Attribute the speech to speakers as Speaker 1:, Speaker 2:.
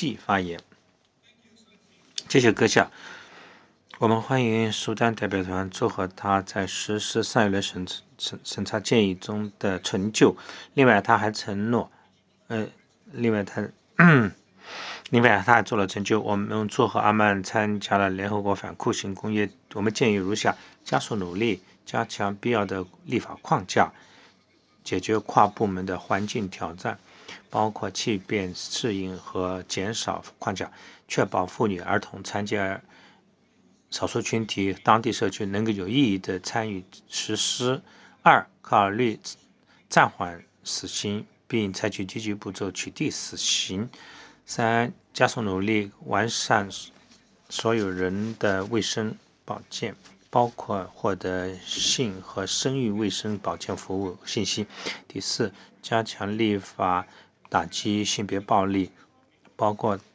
Speaker 1: 季发言。谢谢阁下。我们欢迎苏丹代表团祝贺他在实施上一轮审查建议中的成就。另外，他还承诺，另外他还做了成就。我们祝贺阿曼参加了联合国反酷刑公约。我们建议如下：加速努力，加强必要的立法框架，解决跨部门的环境挑战，包括气变适应和减少框架，确保妇女、儿童、残疾少数群体、当地社区能够有意义地参与实施。2、考虑暂缓死刑，并采取积极步骤取缔死刑。3、加速努力完善所有人的卫生保健，包括获得性和生育卫生保健服务信息。第4，加强立法打击性别暴力，包括